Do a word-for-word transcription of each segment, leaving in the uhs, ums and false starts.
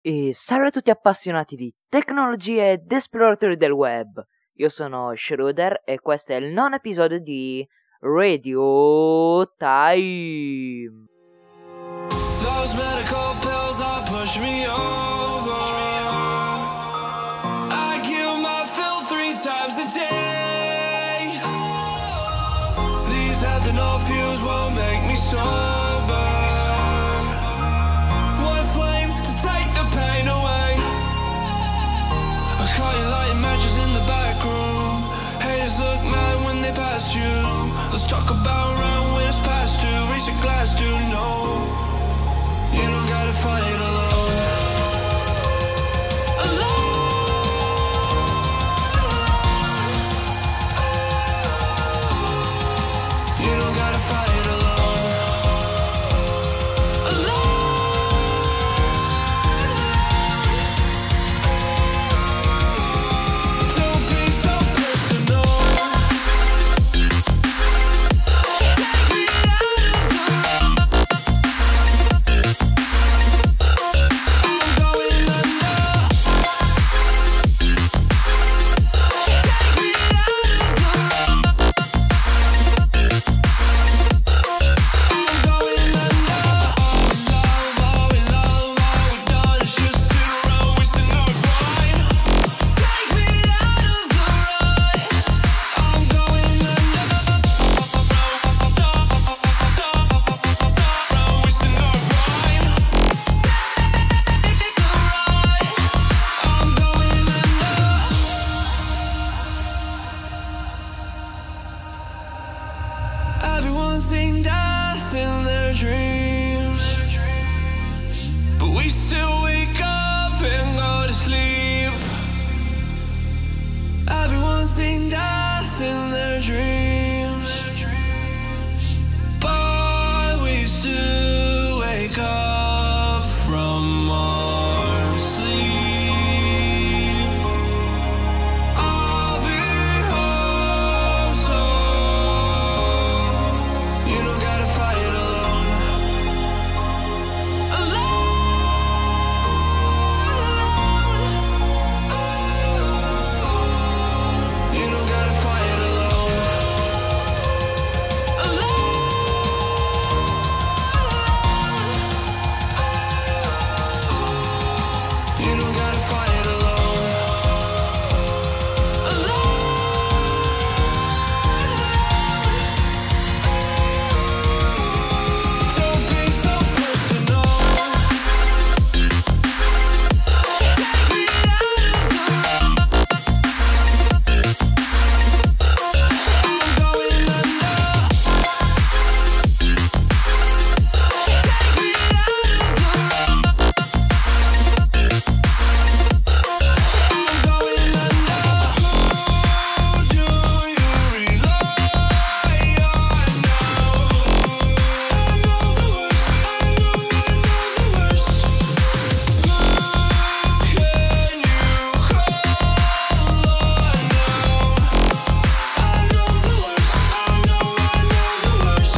E salve a tutti appassionati di tecnologie ed esploratori del web. Io sono Schroeder e questo è il nono episodio di Radio Time. Those medical pills that push me over. I kill my fill three times a day. These ethanol fuels won't make me sober. One flame to take the pain away. I caught you lighting matches in the back room. Haters look mad when they pass you. Let's talk about around when it's past due. Reach a glass to know. You don't gotta fight alone. Alone. You don't gotta fight alone. Alone. Don't be so personal. Take me out of the Everyone's seen death in their dreams, but we still wake up and go to sleep. Everyone's seen death in their dreams, but we still wake up from our sleep. I'll be home soon. You don't gotta fight alone. Alone. You don't gotta fight alone. Alone. You don't gotta fight alone. Alone. Don't be so personal. Take me out of the I'm going under. Take me out of the I'm going under. Who do you rely on now? I know the worst. I know, I know the worst. Who can you call on now? I know the worst. I know, I know the worst.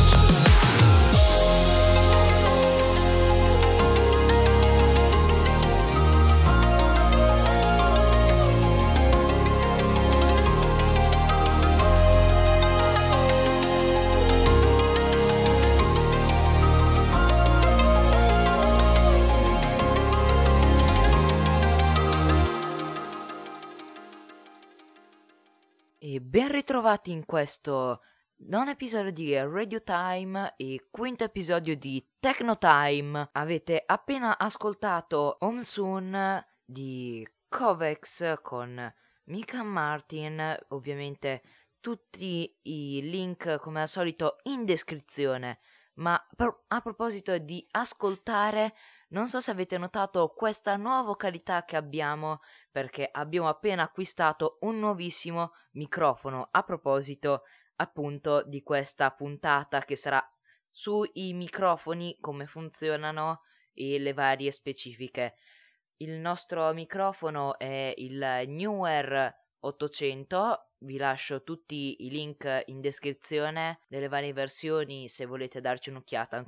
E ben ritrovati in questo nono episodio di Radio Time e quinto episodio di Techno Time. Avete appena ascoltato Home Soon di Kovex con Mika Martin. Ovviamente tutti i link come al solito in descrizione. Ma pro- a proposito di ascoltare, non so se avete notato questa nuova vocalità che abbiamo, perché abbiamo appena acquistato un nuovissimo microfono a proposito appunto di questa puntata che sarà sui microfoni, come funzionano e le varie specifiche. Il nostro microfono è il Newer ottocento, vi lascio tutti i link in descrizione delle varie versioni se volete darci un'occhiata,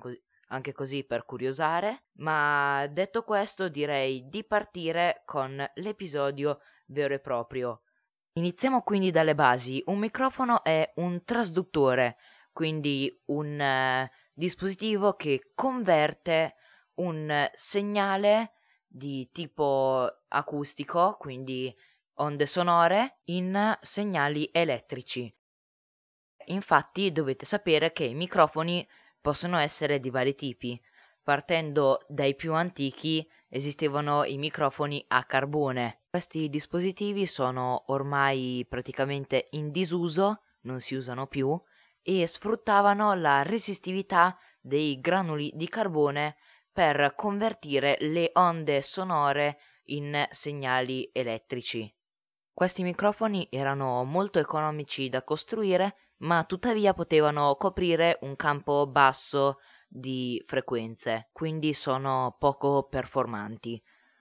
anche così per curiosare, ma detto questo direi di partire con l'episodio vero e proprio. Iniziamo quindi dalle basi. Un microfono è un trasduttore, quindi un eh, dispositivo che converte un eh, segnale di tipo acustico, quindi onde sonore, in segnali elettrici. Infatti dovete sapere che i microfoni possono essere di vari tipi. Partendo dai più antichi esistevano i microfoni a carbone. Questi dispositivi sono ormai praticamente in disuso, non si usano più, e sfruttavano la resistività dei granuli di carbone per convertire le onde sonore in segnali elettrici. Questi microfoni erano molto economici da costruire, ma tuttavia potevano coprire un campo basso di frequenze, quindi sono poco performanti.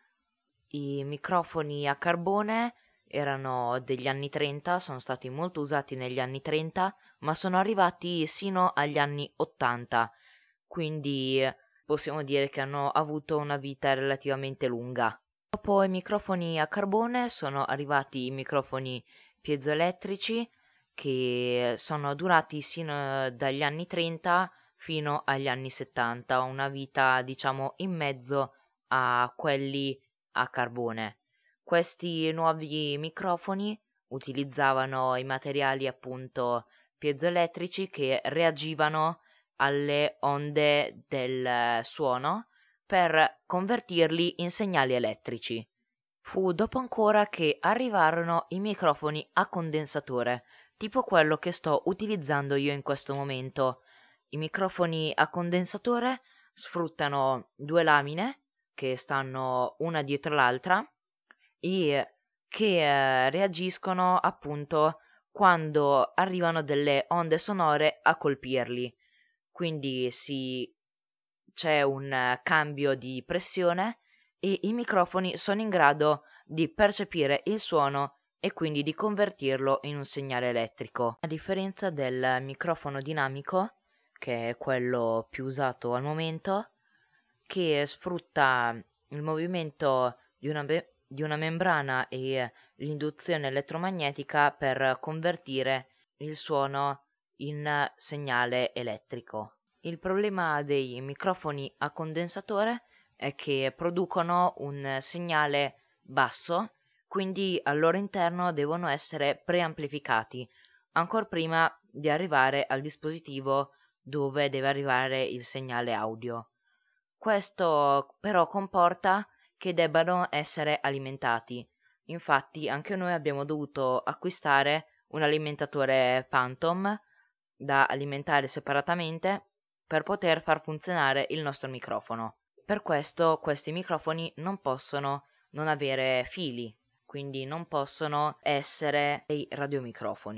I microfoni a carbone erano degli anni trenta, sono stati molto usati negli anni trenta, ma sono arrivati sino agli anni ottanta, quindi possiamo dire che hanno avuto una vita relativamente lunga. Dopo i microfoni a carbone sono arrivati i microfoni piezoelettrici che sono durati sino dagli anni trenta fino agli anni settanta, una vita diciamo in mezzo a quelli a carbone. Questi nuovi microfoni utilizzavano i materiali appunto piezoelettrici che reagivano alle onde del suono per convertirli in segnali elettrici. Fu dopo ancora che arrivarono i microfoni a condensatore, tipo quello che sto utilizzando io in questo momento. I microfoni a condensatore sfruttano due lamine che stanno una dietro l'altra e che eh, reagiscono appunto quando arrivano delle onde sonore a colpirli. Quindi si c'è un eh, cambio di pressione e i microfoni sono in grado di percepire il suono e quindi di convertirlo in un segnale elettrico. A differenza del microfono dinamico, che è quello più usato al momento, che sfrutta il movimento di una, be- di una membrana e l'induzione elettromagnetica per convertire il suono in segnale elettrico. Il problema dei microfoni a condensatore è che producono un segnale basso, quindi al loro interno devono essere preamplificati, ancor prima di arrivare al dispositivo dove deve arrivare il segnale audio. Questo però comporta che debbano essere alimentati. Infatti anche noi abbiamo dovuto acquistare un alimentatore Phantom da alimentare separatamente per poter far funzionare il nostro microfono. Per questo questi microfoni non possono non avere fili, quindi non possono essere dei radiomicrofoni.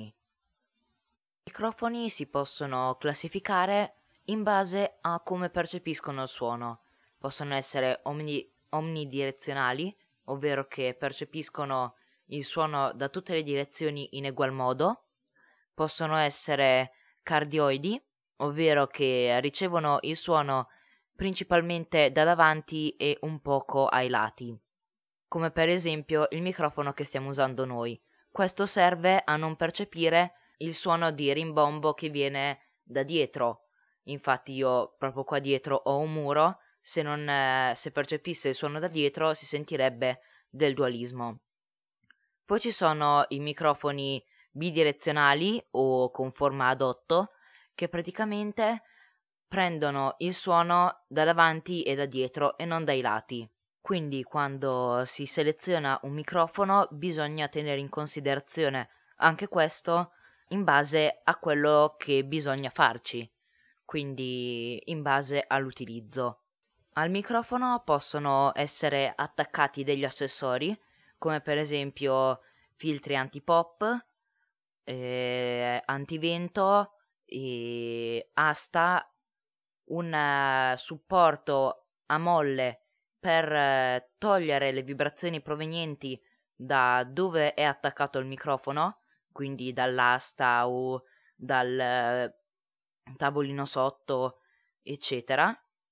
I microfoni si possono classificare in base a come percepiscono il suono. Possono essere omni- omnidirezionali, ovvero che percepiscono il suono da tutte le direzioni in egual modo. Possono essere cardioidi, ovvero che ricevono il suono principalmente da davanti e un poco ai lati, come per esempio il microfono che stiamo usando noi. Questo serve a non percepire il suono di rimbombo che viene da dietro. Infatti io proprio qua dietro ho un muro, se non eh, se percepisse il suono da dietro si sentirebbe del dualismo. Poi ci sono i microfoni bidirezionali o con forma ad otto che praticamente prendono il suono da davanti e da dietro e non dai lati. Quindi quando si seleziona un microfono bisogna tenere in considerazione anche questo in base a quello che bisogna farci, quindi in base all'utilizzo. Al microfono possono essere attaccati degli accessori, come per esempio filtri antipop, eh, antivento, e asta, un eh, supporto a molle per eh, togliere le vibrazioni provenienti da dove è attaccato il microfono, quindi dall'asta o dal eh, tavolino sotto, eccetera.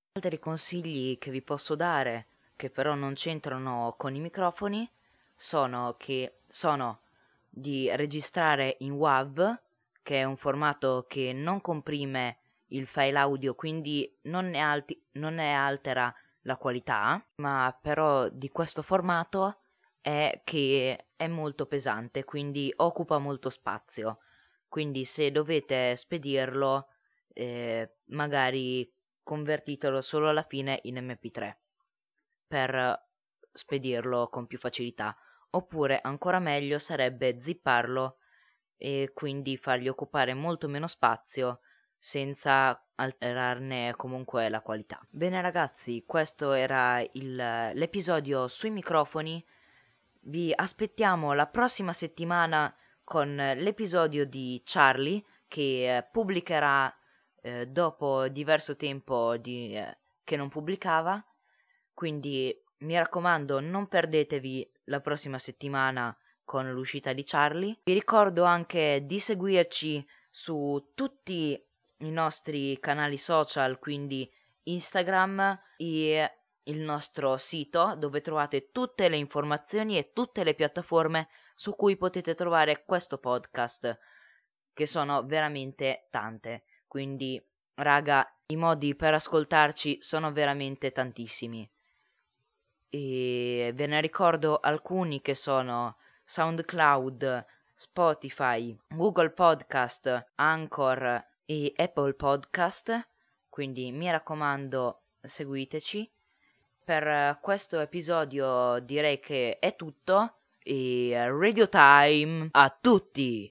Altri consigli che vi posso dare, che però non c'entrano con i microfoni, sono che sono di registrare in WAV, che è un formato che non comprime il file audio, quindi non ne, alti- non ne altera la qualità, ma però di questo formato è che è molto pesante, quindi occupa molto spazio. Quindi se dovete spedirlo, eh, magari convertitelo solo alla fine in M P tre per spedirlo con più facilità. Oppure ancora meglio sarebbe zipparlo e quindi fargli occupare molto meno spazio senza alterarne comunque la qualità. Bene ragazzi, questo era il- l'episodio sui microfoni. Vi aspettiamo la prossima settimana con l'episodio di Charlie che eh, pubblicherà eh, dopo diverso tempo di, eh, che non pubblicava. Quindi mi raccomando, non perdetevi la prossima settimana con l'uscita di Charlie. Vi ricordo anche di seguirci su tutti i nostri canali social, quindi Instagram e il nostro sito dove trovate tutte le informazioni e tutte le piattaforme su cui potete trovare questo podcast, che sono veramente tante. Quindi, raga, i modi per ascoltarci sono veramente tantissimi. E ve ne ricordo alcuni che sono SoundCloud, Spotify, Google Podcast, Anchor e Apple Podcast, quindi mi raccomando seguiteci. Per questo episodio direi che è tutto e Radio Time a tutti!